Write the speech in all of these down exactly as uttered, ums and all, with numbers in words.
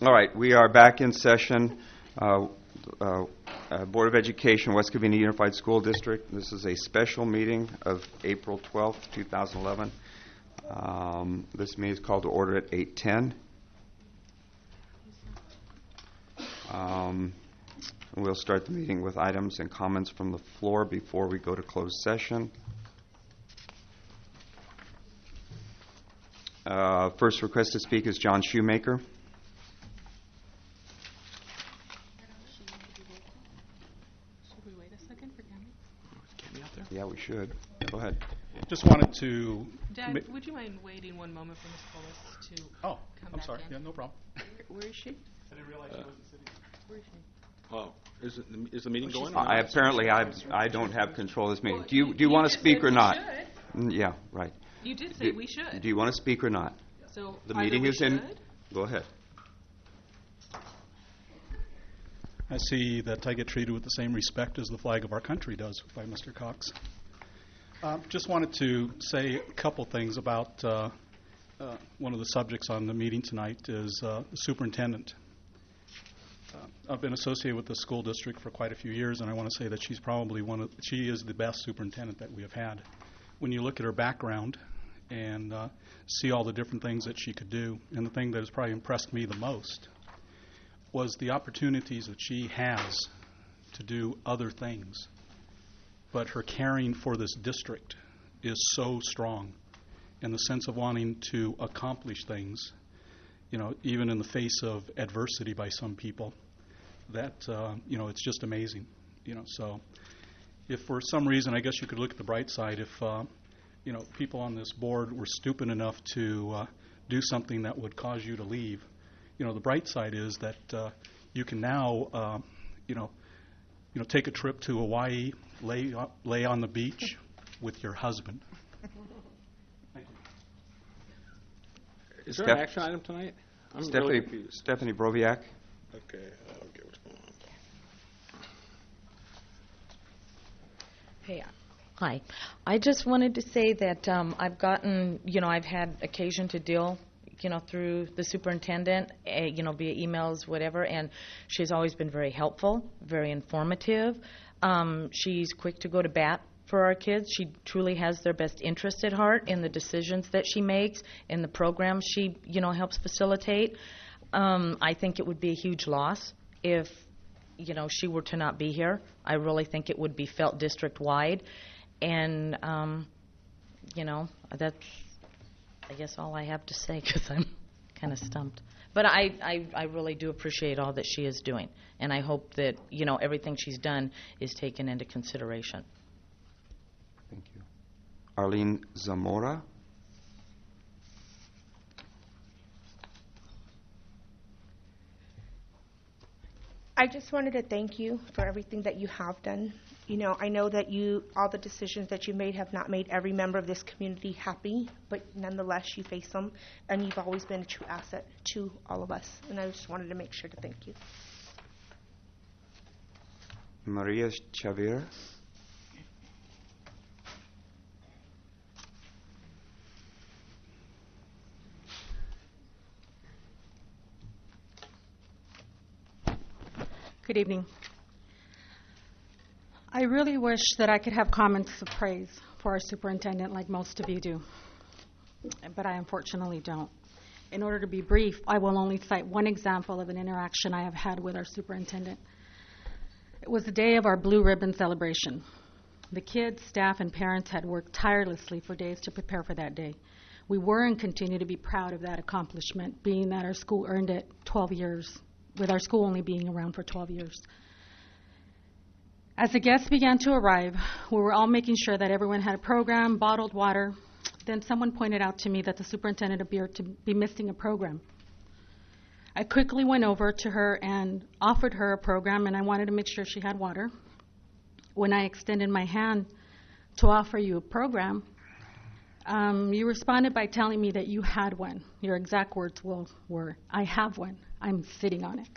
All right, we are back in session. Uh, uh, uh, Board of Education, West Covina Unified School District. This is a special meeting of April twelfth, two thousand eleven. Um, this meeting is called to order at eight ten. Um, we'll start the meeting with items and comments from the floor before we go to closed session. Uh, first request to speak is John Shoemaker. Should we wait a second for Cammy? Cammy out there? Yeah, we should. Go ahead. Just wanted to... Dad, would you mind waiting one moment for Miz Polis to Oh, come I'm back sorry. in? Yeah, no problem. Where, where is she? I didn't realize Uh, she wasn't sitting. Where is she? Oh, is, it, is the meeting going? I apparently I I don't have control of this meeting. Well, Do you do you want to just speak said or we not? should. Mm, Yeah, right. You did say Do, we should. do you want to speak or not? So The either meeting we is in. should- Go ahead. I see that I get treated with the same respect as the flag of our country does by Mister Cox. Uh, just wanted to say a couple things about uh, uh, one of the subjects on the meeting tonight is uh, the superintendent. Uh, I've been associated with the school district for quite a few years, and I want to say that she's probably one of, she is the best superintendent that we have had. When you look at her background and uh, see all the different things that she could do, and the thing that has probably impressed me the most was the opportunities that she has to do other things. But her caring for this district is so strong in the sense of wanting to accomplish things, you know, even in the face of adversity by some people, that, uh, you know, it's just amazing. You know, so if for some reason, I guess you could look at the bright side, if, uh, you know, people on this board were stupid enough to uh, do something that would cause you to leave, you know, the bright side is that uh, you can now, uh, you know, you know, take a trip to Hawaii, lay uh, lay on the beach with your husband. Thank you. Is there Steph- an action item tonight? I'm Stephanie really confused. Stephanie Broviak. Okay, I'll get what's going on. Hey, hi. I just wanted to say that um, I've gotten, you know, I've had occasion to deal, you know, through the superintendent, uh, you know, via emails, whatever, and she's always been very helpful, very informative. Um, she's quick to go to bat for our kids. She truly has their best interest at heart in the decisions that she makes, in the programs she, you know, helps facilitate. Um, I think it would be a huge loss if, you know, she were to not be here. I really think it would be felt district-wide. And, um, you know, that's, I guess, all I have to say because I'm kind of stumped. But I, I, I really do appreciate all that she is doing. And I hope that, you know, everything she's done is taken into consideration. Thank you. Arlene Zamora. I just wanted to thank you for everything that you have done. You know, I know that you, all the decisions that you made have not made every member of this community happy, but nonetheless you face them, and you've always been a true asset to all of us. And I just wanted to make sure to thank you. Maria Chavira. Good evening. I really wish that I could have comments of praise for our superintendent like most of you do, but I unfortunately don't. In order to be brief, I will only cite one example of an interaction I have had with our superintendent. It was the day of our Blue Ribbon celebration. The kids, staff, and parents had worked tirelessly for days to prepare for that day. We were and continue to be proud of that accomplishment, being that our school earned it twelve years, with our school only being around for twelve years. As the guests began to arrive, we were all making sure that everyone had a program, bottled water. Then someone pointed out to me that the superintendent appeared to be missing a program. I quickly went over to her and offered her a program, and I wanted to make sure she had water. When I extended my hand to offer you a program, um, you responded by telling me that you had one. Your exact words will, were, "I have one. I'm sitting on it."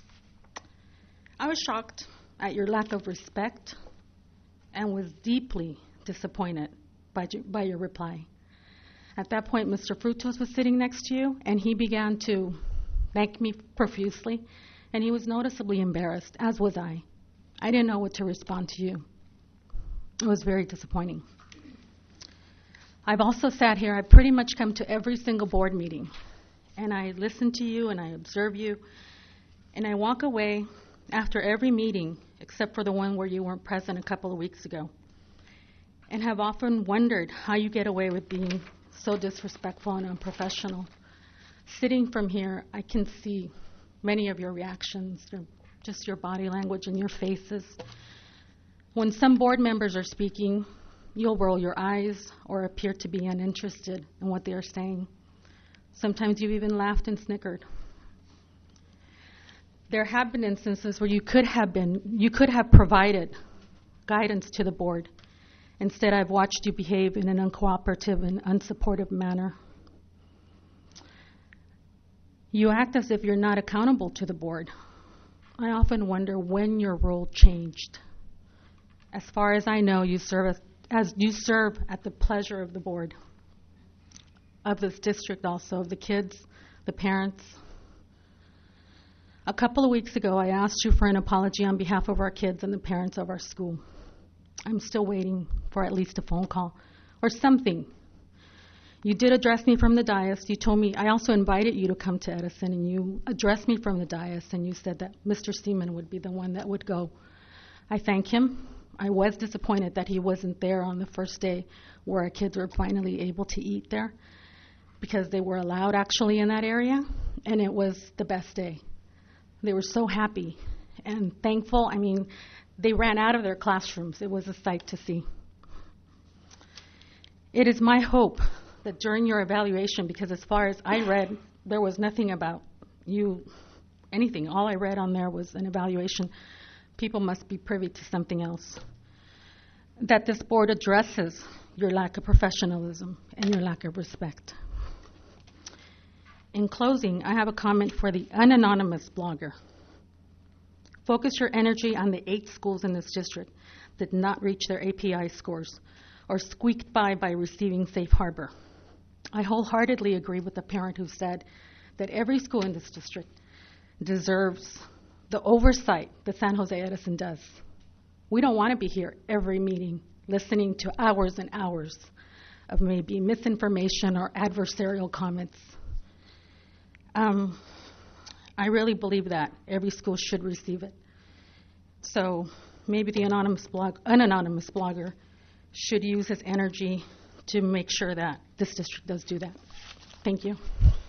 I was shocked at your lack of respect and was deeply disappointed by, by your reply. At that point, Mister Frutos was sitting next to you, and he began to thanked me profusely, and he was noticeably embarrassed, as was I. I didn't know what to respond to you. It was very disappointing. I've also sat here, I've pretty much come to every single board meeting, and I listen to you and I observe you, and I walk away after every meeting, except for the one where you weren't present a couple of weeks ago, and have often wondered how you get away with being so disrespectful and unprofessional. Sitting from here, I can see many of your reactions, your, just your body language and your faces. When some board members are speaking, you'll roll your eyes or appear to be uninterested in what they are saying. Sometimes you've even laughed and snickered. There have been instances where you could have been, you could have provided guidance to the board. Instead, I've watched you behave in an uncooperative and unsupportive manner. You act as if you're not accountable to the board. I often wonder when your role changed. As far as I know, you serve as, as you serve at the pleasure of the board, of this district also, of the kids, the parents. A couple of weeks ago, I asked you for an apology on behalf of our kids and the parents of our school. I'm still waiting for at least a phone call or something. You did address me from the dais. You told me, I also invited you to come to Edison, and you addressed me from the dais, and you said that Mister Seaman would be the one that would go. I thank him. I was disappointed that he wasn't there on the first day where our kids were finally able to eat there, because they were allowed actually in that area, and it was the best day. They were so happy and thankful. I mean, they ran out of their classrooms. It was a sight to see. It is my hope that during your evaluation, because as far as I read, there was nothing about you, anything. All I read on there was an evaluation. People must be privy to something else. That this board addresses your lack of professionalism and your lack of respect. In closing, I have a comment for the unanonymous blogger. Focus your energy on the eight schools in this district that did not reach their A P I scores or squeaked by by receiving safe harbor. I wholeheartedly agree with the parent who said that every school in this district deserves the oversight that San Jose Edison does. We don't want to be here every meeting listening to hours and hours of maybe misinformation or adversarial comments. Um, I really believe that every school should receive it. So maybe the anonymous blog, unanonymous blogger should use his energy to make sure that this district does do that. Thank you.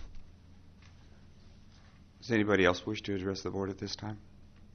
Does anybody else wish to address the board at this time?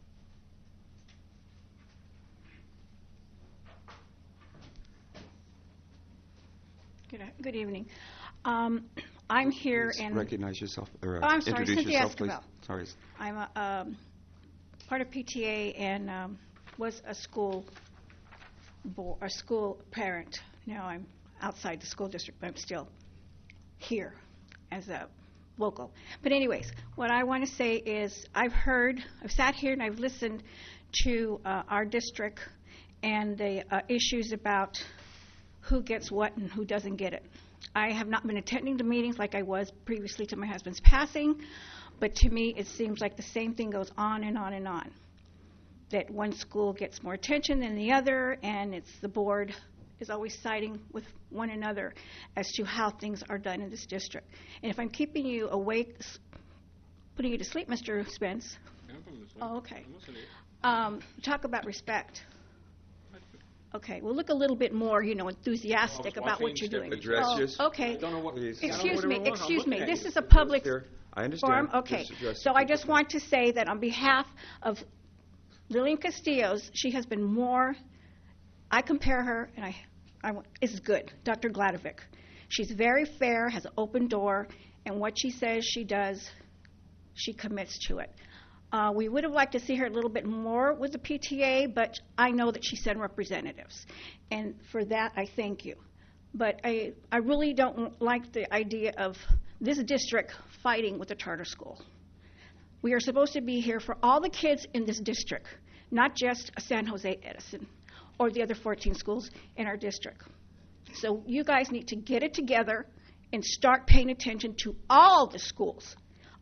Good, good evening. Um, I'm here Please and recognize yourself, or uh, Oh, I'm sorry, introduce Cynthia yourself, please. Esquivel. Sorry. I'm a, um, part of P T A and um, was a school bo- a school parent. Now I'm outside the school district, but I'm still here as a local. But anyways, what I want to say is I've heard, I've sat here and I've listened to uh, our district and the uh, issues about who gets what and who doesn't get it. I have not been attending the meetings like I was previously to my husband's passing, but to me it seems like the same thing goes on and on and on, that one school gets more attention than the other, and it's the board is always siding with one another as to how things are done in this district. And if I'm keeping you awake, s- putting you to sleep, Mister Spence, oh, okay. Um, talk about respect. Okay, well, look a little bit more, you know, enthusiastic Oh, about what watching you're doing. Address Oh, yours. okay. I don't know what- Please. I don't know Excuse what me, everyone- I'm excuse me. looking at This you. is a public Here. I understand. forum. Okay, Just address so the I just people. want to say that on behalf of Lillian Castillo's, she has been more, I compare her, and I, I wa- is good, Doctor Gladovic. She's very fair, has an open door, and what she says she does, she commits to it. Uh, we would have liked to see her a little bit more with the P T A, but I know that she sent representatives, and for that I thank you. But I, I really don't like the idea of this district fighting with the charter school. We are supposed to be here for all the kids in this district, not just San Jose Edison or the other fourteen schools in our district. So you guys need to get it together and start paying attention to all the schools,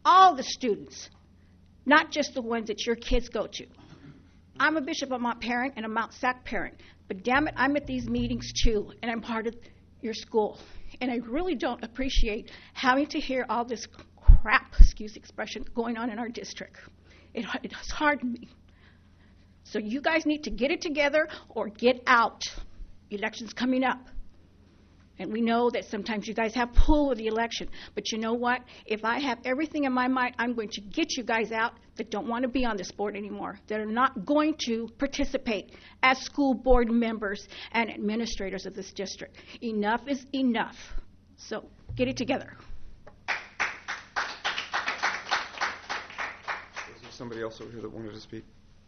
all the students, not just the ones that your kids go to. I'm a Bishop Amat parent and a Mount Sac parent, but damn it, I'm at these meetings too, and I'm part of your school. And I really don't appreciate having to hear all this crap, excuse the expression, going on in our district. It, it's hardened me. So you guys need to get it together or get out. Election's coming up. And we know that sometimes you guys have pull with the election. But you know what? If I have everything in my mind, I'm going to get you guys out that don't want to be on this board anymore, that are not going to participate as school board members and administrators of this district. Enough is enough. So get it together. Is there somebody else over here that wanted to speak?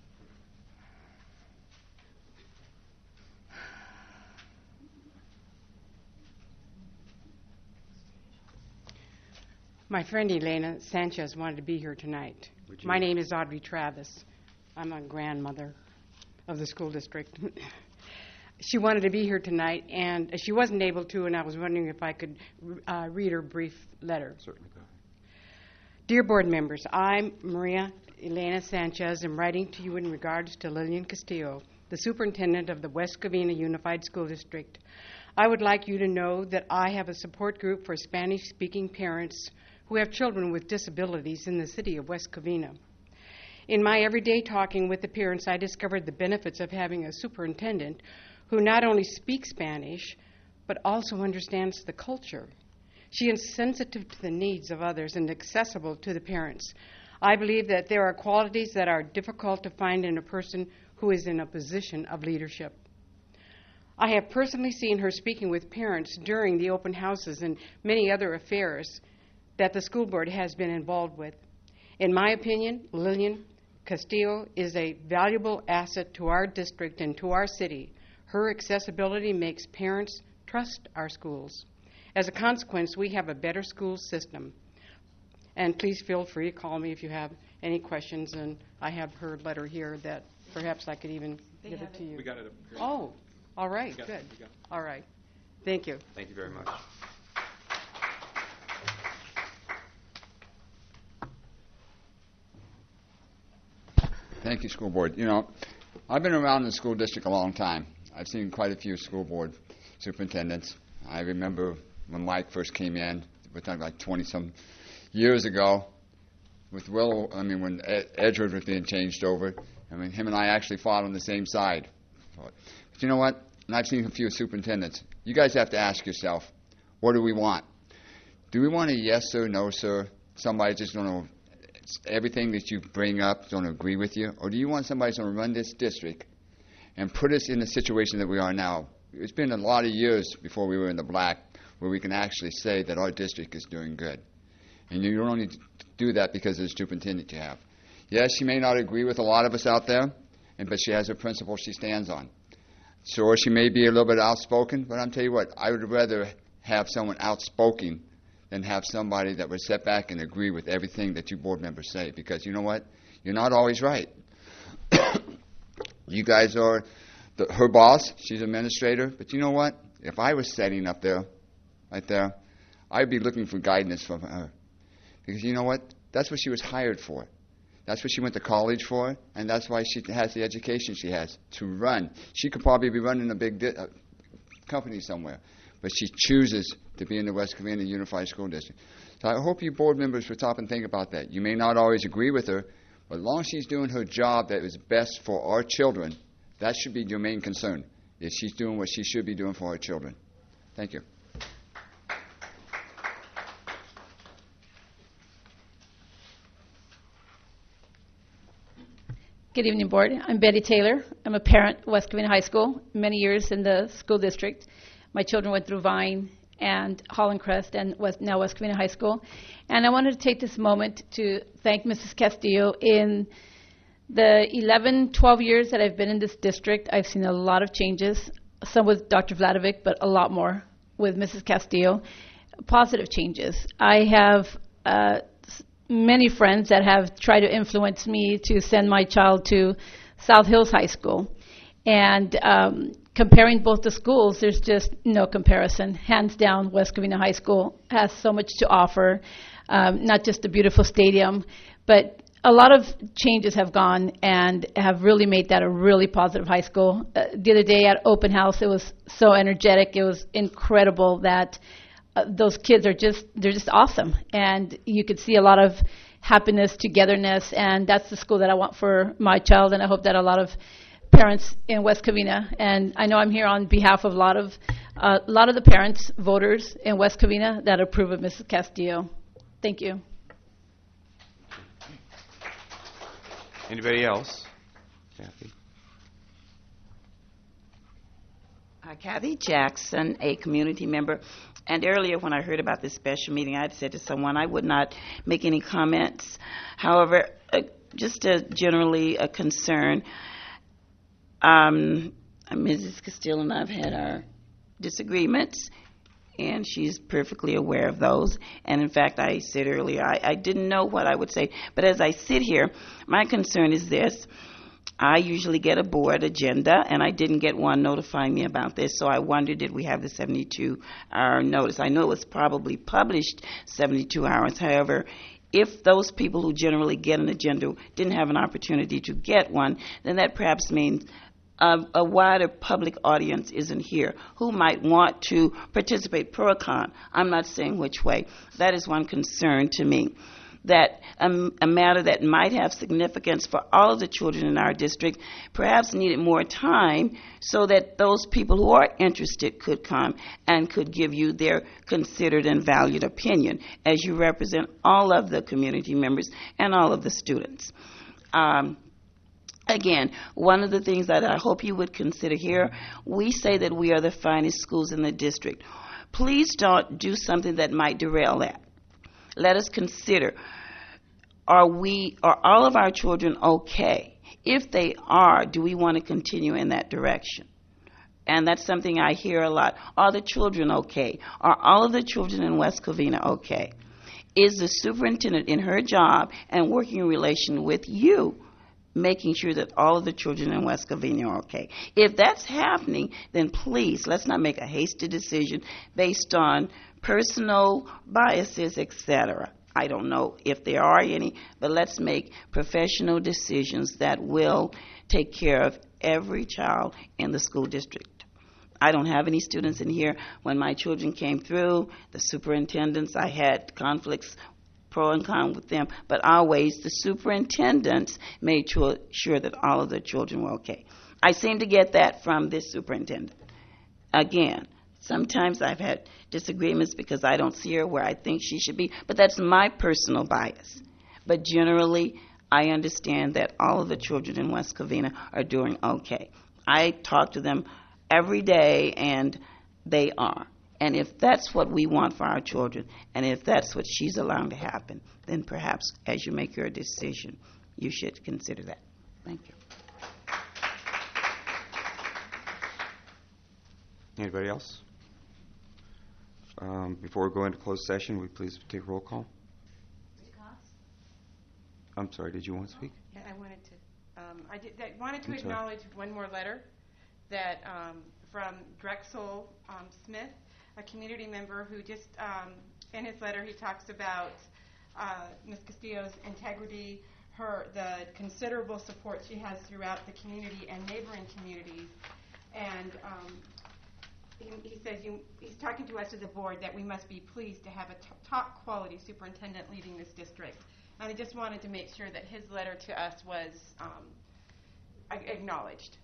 My friend Elena Sanchez wanted to be here tonight. My name is Audrey Travis. I'm a grandmother of the school district. She wanted to be here tonight, and she wasn't able to, and I was wondering if I could uh, read her brief letter. Certainly. Go ahead. Dear board members, I'm Maria Elena Sanchez. I'm writing to you in regards to Lillian Castillo, the superintendent of the West Covina Unified School District. I would like you to know that I have a support group for Spanish-speaking parents who have children with disabilities in the city of West Covina. In my everyday talking with the parents, I discovered the benefits of having a superintendent who not only speaks Spanish, but also understands the culture. She is sensitive to the needs of others and accessible to the parents. I believe that there are qualities that are difficult to find in a person who is in a position of leadership. I have personally seen her speaking with parents during the open houses and many other affairs that the school board has been involved with. In my opinion, Lillian Castillo is a valuable asset to our district and to our city. Her accessibility makes parents trust our schools. As a consequence, we have a better school system. And please feel free to call me if you have any questions, and I have her letter here that perhaps I could even they give it to you. We got it. Oh, all right, good. It. All right. Thank you. Thank you very much. Thank you, school board. You know, I've been around the school district a long time. I've seen quite a few school board superintendents. I remember when Mike first came in, we're talking like twenty-some years ago, with Will, I mean, when Ed- Edgewood was being changed over. I mean, him and I actually fought on the same side. But you know what? And I've seen a few superintendents. You guys have to ask yourself, what do we want? Do we want a yes sir, no sir, somebody just don't know everything that you bring up don't agree with you? Or do you want somebody who's going to run this district and put us in the situation that we are now? It's been a lot of years before we were in the black where we can actually say that our district is doing good. And you don't only do that because of the superintendent you have. Yes, she may not agree with a lot of us out there, and but she has a principle she stands on. So she may be a little bit outspoken, but I'll tell you what, I would rather have someone outspoken than have somebody that would sit back and agree with everything that you board members say. Because you know what? You're not always right. You guys are the, her boss. She's administrator. But you know what? If I was sitting up there, right there, I'd be looking for guidance from her. Because you know what? That's what she was hired for. That's what she went to college for, and that's why she has the education she has, to run. She could probably be running a big di- uh, company somewhere, but she chooses to be in the West Covina Unified School District. So I hope you board members would stop and think about that. You may not always agree with her, but as long as she's doing her job that is best for our children, that should be your main concern, is she's doing what she should be doing for our children. Thank you. Good evening, board. I'm Betty Taylor. I'm a parent at West Covina High School, many years in the school district. My children went through Vine and Holland Crest and West, now West Covina High School. And I wanted to take this moment to thank Missus Castillo. In the eleven, twelve years that I've been in this district, I've seen a lot of changes, some with Doctor Vladovic, but a lot more with Missus Castillo, positive changes. I have uh, many friends that have tried to influence me to send my child to South Hills High School. And um, comparing both the schools, there's just no comparison. Hands down, West Covina High School has so much to offer. um, not just the beautiful stadium, but a lot of changes have gone and have really made that a really positive high school. Uh, the other day at open house, it was so energetic. It was incredible that uh, those kids are just, they're just awesome. And you could see a lot of happiness, togetherness, and that's the school that I want for my child, and I hope that a lot of parents in West Covina, and I know I'm here on behalf of a lot of uh, a lot of the parents, voters in West Covina that approve of Missus Castillo. Thank you. Anybody else? Kathy? Uh, Kathy Jackson, a community member. And earlier when I heard about this special meeting, I had said to someone I would not make any comments. However, uh, just a generally a concern. Um, Missus Castillo and I have had our disagreements, and she's perfectly aware of those. And in fact, I said earlier, I, I didn't know what I would say. But as I sit here, my concern is this. I usually get a board agenda, and I didn't get one notifying me about this, so I wondered, did we have the seventy-two hour notice? I know it was probably published seventy-two hours. However, if those people who generally get an agenda didn't have an opportunity to get one, then that perhaps means a, a wider public audience isn't here who might want to participate, pro or con. I'm not saying which way. That is one concern to me, that a, a matter that might have significance for all of the children in our district perhaps needed more time so that those people who are interested could come and could give you their considered and valued opinion as you represent all of the community members and all of the students. Um, Again, one of the things that I hope you would consider here, we say that we are the finest schools in the district. Please don't do something that might derail that. Let us consider, are we, are all of our children okay? If they are, do we want to continue in that direction? And that's something I hear a lot. Are the children okay? Are all of the children in West Covina okay? Is the superintendent in her job and working in relation with you making sure that all of the children in West Covina are okay? If that's happening, then please, let's not make a hasty decision based on personal biases, et cetera. I don't know if there are any, but let's make professional decisions that will take care of every child in the school district. I don't have any students in here. When my children came through, the superintendents, I had conflicts, pro and con with them, but always the superintendents made sure, sure that all of the children were okay. I seem to get that from this superintendent. Again, sometimes I've had disagreements because I don't see her where I think she should be, but that's my personal bias. But generally, I understand that all of the children in West Covina are doing okay. I talk to them every day, and they are. And if that's what we want for our children, and if that's what she's allowing to happen, then perhaps as you make your decision, you should consider that. Thank you. Anybody else? Um, before we go into closed session, we please take a roll call. I'm sorry, did you want to speak? Yeah, I wanted to. Um, I, did, I wanted to I'm sorry. acknowledge one more letter that um, from Drexel um, Smith, a community member who just, um, in his letter, he talks about uh, Miz Castillo's integrity, her the considerable support she has throughout the community and neighboring communities, and um, he, he says you, he's talking to us as a board that we must be pleased to have a t- top quality superintendent leading this district. And I just wanted to make sure that his letter to us was um, acknowledged.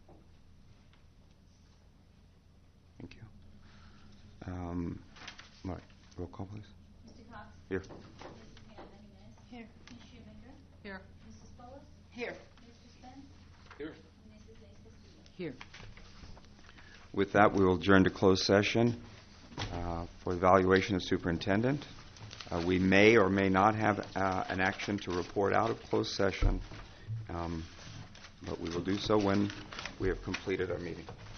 Thank you. Um, all right, roll call, please. Mister Cox? Here. Missus Hernandez? Here. Miz Shoemaker? Here. Missus Bullock? Here. Mister Spence? Here. And Missus Castillo? Here. With that, we will adjourn to closed session uh, for evaluation of superintendent. Uh, we may or may not have uh, an action to report out of closed session, um, but we will do so when we have completed our meeting.